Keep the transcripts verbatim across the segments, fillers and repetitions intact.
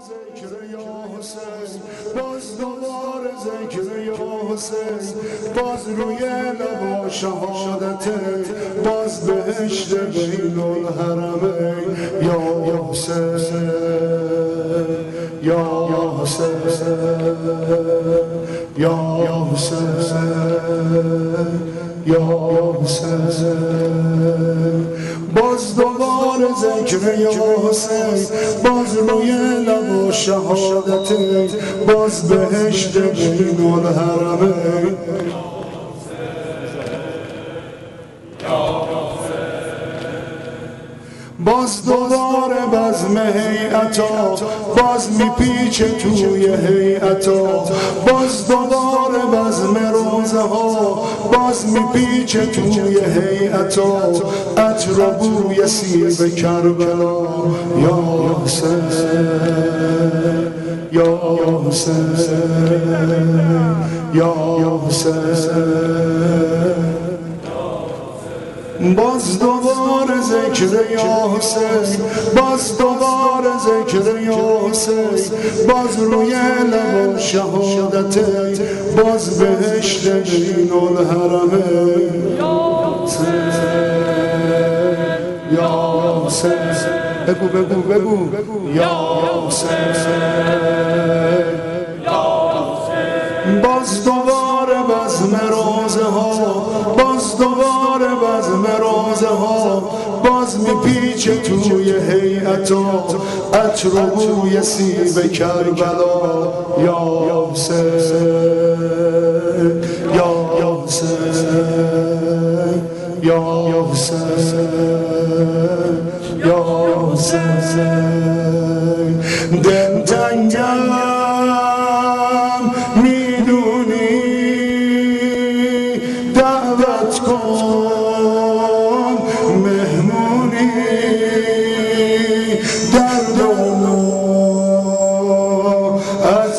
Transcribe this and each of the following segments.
ذکر یا حسین، باز دوباره ذکر یا حسین، باز روی لبا شهادته، باز بهشت بین الحرمین. یا حسین یا حسین یا حسین یا حسین، باز دوباره ذکر یا حسین، باز روی لب و شهادته، باز بهشت بین الحرمین. باز دوباره بزم هیئتا، باز میپیچه توی هیئتا، باز دوباره بزم روزه ها، باز میپیچه توی هیئتا، عطر و بوی سیب کربلا. یا حسین یا حسین یا حسین، باز دوباره ذکر یا حسین، باز دوباره ذکر یا حسین، باز روی لب شهادته، باز بهشت بین الحرمین. یا حسین بگو بگو بگو یا حسین، باز دوباره بزم روزه ها، باز دوباره بزم روزه ها، باز میپیچه توی هیئتا، عطر و بوی سیب کربلا. یا حسین یا حسین یا حسین یا حسین، دل تنگم میدونی، دعوت کن مهمونی، دردمو از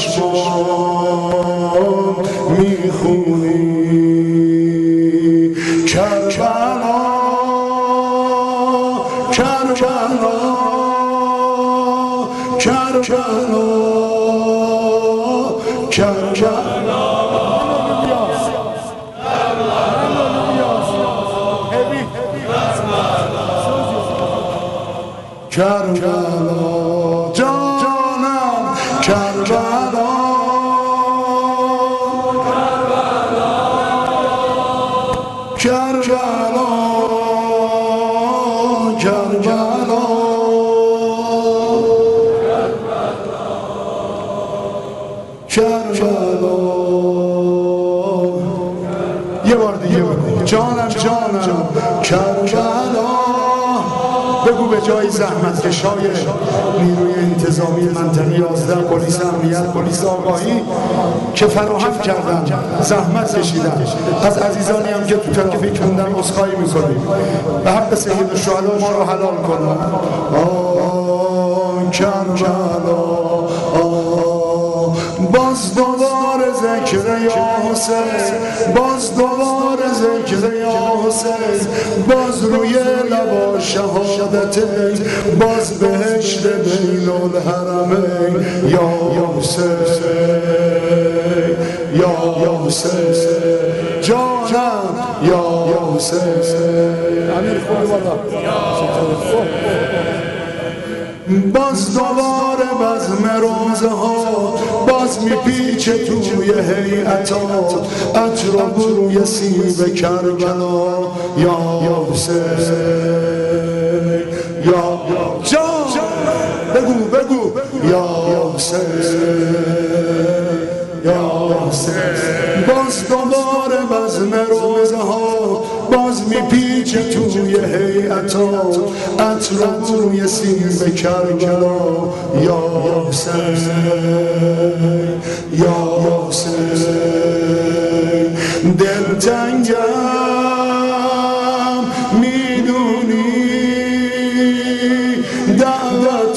چشمام میخونی. کربلا کربلا کربلا کربلا، کربلا جانم، کربلا کربلا کربلا کربلا. یه بار دیگه بگو جانم جانم کربلا. بگو به جای زحمتکشای نیروی انتظامی منطقه یازده، پلیس امنیت، پلیس آگاهی که فراهم کردن، زحمت کشیدن، از عزیزانی هم که تو ترافیک موندن عذرخواهی میکنیم. به حق سید الشهدا ما رو حلال کن. آه کربلا، باز دوباره ذکر یا حسین، باز دوباره ذکر یا حسین، باز روی لبا شهادته، باز بهشت بین الحرمین. یا حسین یا حسین جانم، یا حسین امیر خوبی بالا، باز دوباره بزم روزه ها، باز میپیچه توی هیئتا، عطر و بوی سیب کربلا. یا حسین یا جان بگو بگو یا حسین یا حسین، باز دوباره بزم روزه ها، باز میپیچه توی هیئتا، عطر و بوی سیب کربلا. یا حسین یا حسین، دل تنگم میدونی، دعوت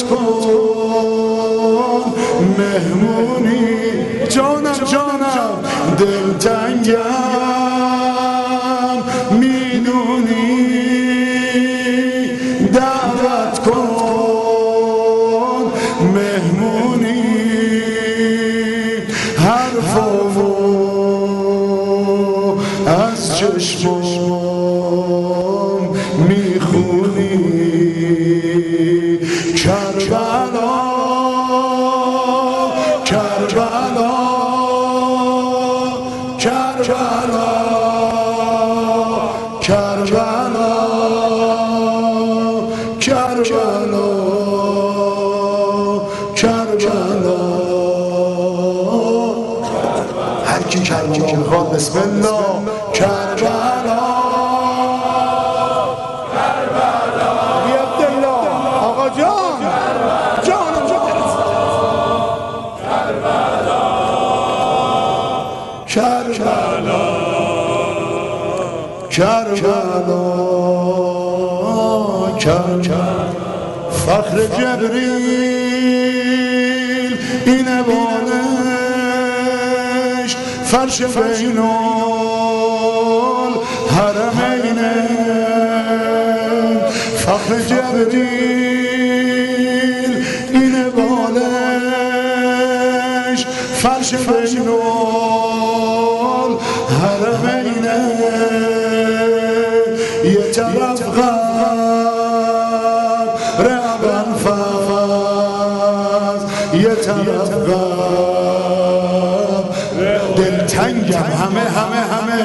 کن مهمونی. جانم جانم دل تنگم میدونی، دعوت کن مهمونی حرفامو از چشمام میخونی کربلا کربلا کربلا کربلا کربلا کربلا هر کی کربلا میخواد بسم الله کربلا کربلا بی عبدالله آقا جان جانم جانم کربلا کربلا کربلا فخر جبریل اینه بالش فرش بین الحرمینه فخر جبریل اینه بالش فرش بین الحرمینه یه طرف قبر ابوالفضل یه طرف قبر دلتنگم همه همه همه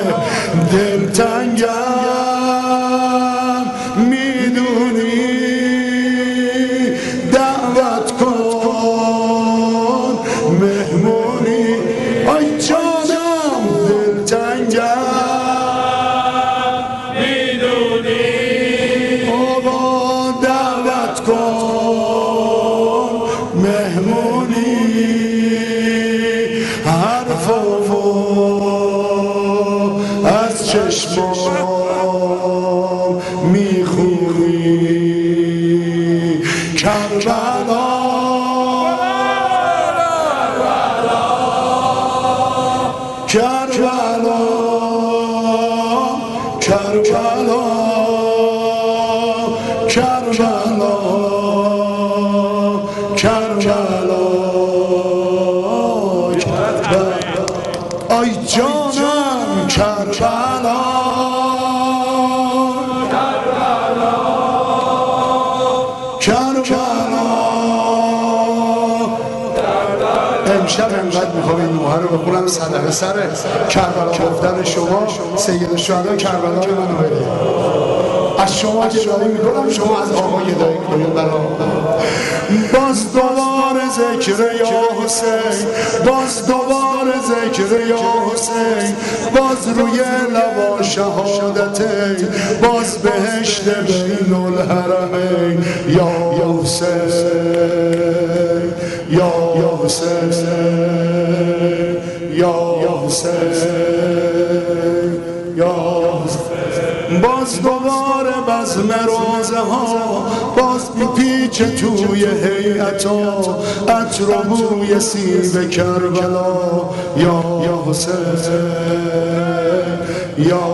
دلتنگم میدونی دعوت کن مهمونی آی جانم دلتنگم میدونی بابا دعوت کن مهمونی حرفامو از چشمام میخونی کربلا کربلا کربلا کربلا کربلا آی جانم کربلا کربلا امشب انقدر میخوام این نوحه رو بخونم صدقه سر کربلا گفتن شما سید الشهدا کربلای منو بده از شما گدایی میکنم شما از آقا گدایی کنید برام باز دوباره ذکر یا حسین باز دوباره ذکر یا حسین باز روی لبا شهادتین باز بهشت بین الحرمین یا حسین یا حسین یا حسین یا حسین باز دوباره بزم روزه ها باز پیچ توی هیئتا عطر و بوی سیب کربلا یا حسین یا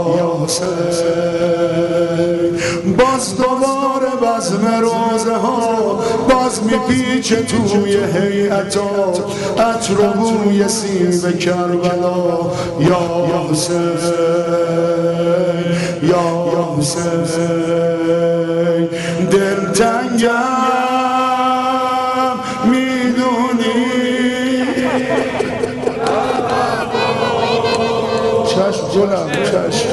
حسین باز دوباره بزم روزه ها باز میپیچه توی هیئتا عطر و بوی سیب کربلا یا حسین یا حسین دلتنگم میدونی چشم گلم چشم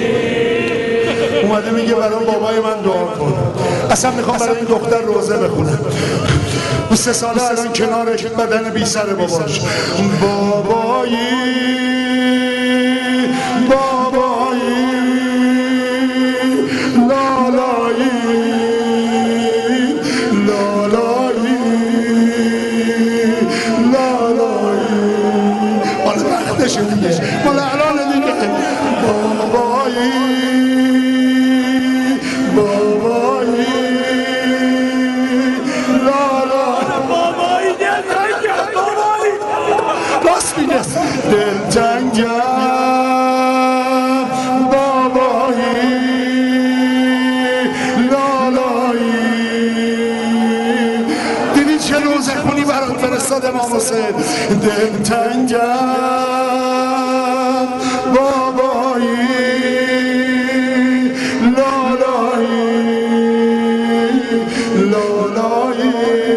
اومده میگه برای بابای من دعا کن اصلا میخوام برای این دختر روزه بخونم اون سه ساله الان کنارش بدن بی سر باباش بابایی بابایی لالایی لالایی لالایی مال وقتشه دیگه مال الان دیگه بابایی بابایی لالایی بابایی دلتنگم بابایی راست میگه دلتنگم بابایی لالایی دیدی چه روز زخونی برات فرستاد امام حسین. دلتنگم بابایی لالایی لالایی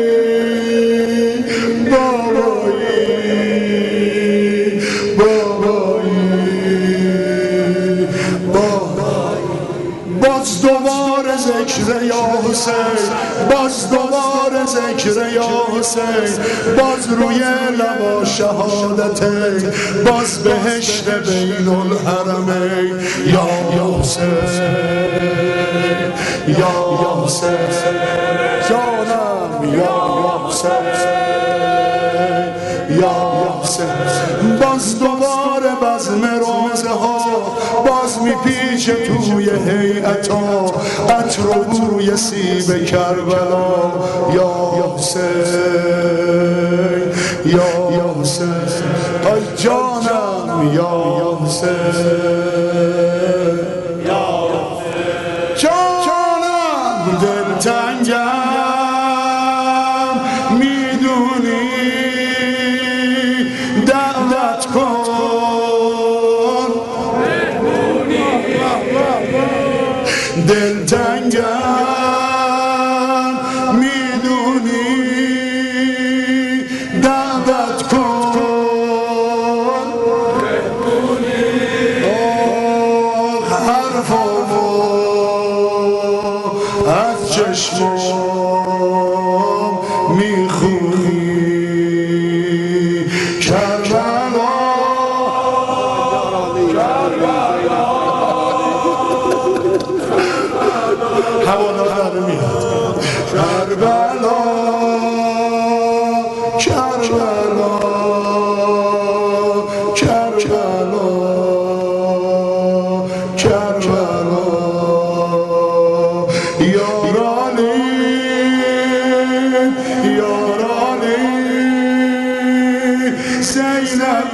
بابایی بابایی بابایی. باز دوباره ذکر یا حسین، باز دوباره ذکر یا حسین، باز روی لبا شهادتین، باز بهشت بین الحرمین. یا حسین یا حسین جانم یا حسین یا حسین. باز دوباره بزم روزه ها باز میپیچه توی هیئتا، عطر و بوی سیب کربلا. یا حسین یا حسین ای جانم یا حسین یا جانم. دلتنگم میدونی دعوت کن، دلتنگم میدونی دعوت کن. حرفامو از چشمام میخونی کربلا حوالا در میاد. کربلا کربلا کربلا کربلا. یارانی یارانی زینب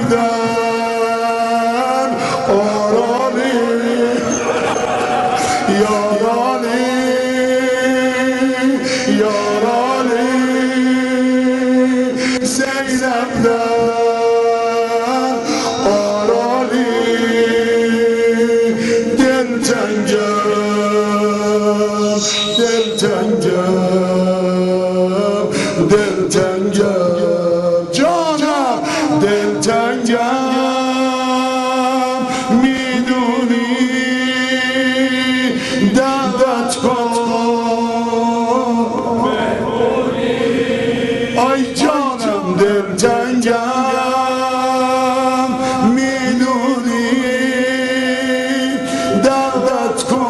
در آرانی. یارانی یارانی زینب در آرانی. دلتنگم دلتنگم دلتنگم جانم دلتنگم میدونی دعوت کن. آی جانم دلتنگم میدونی دعوت کن.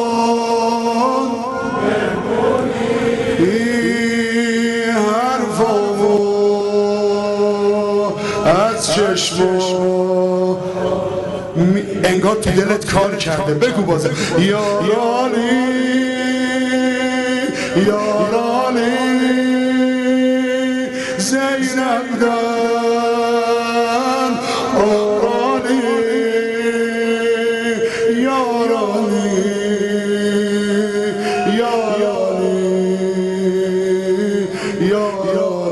این حرفامو از چشمو انگار تو دلت کار کرده. بگو بازه یارانی یارانی زینب در آرانی. یارانی یارانی یارانی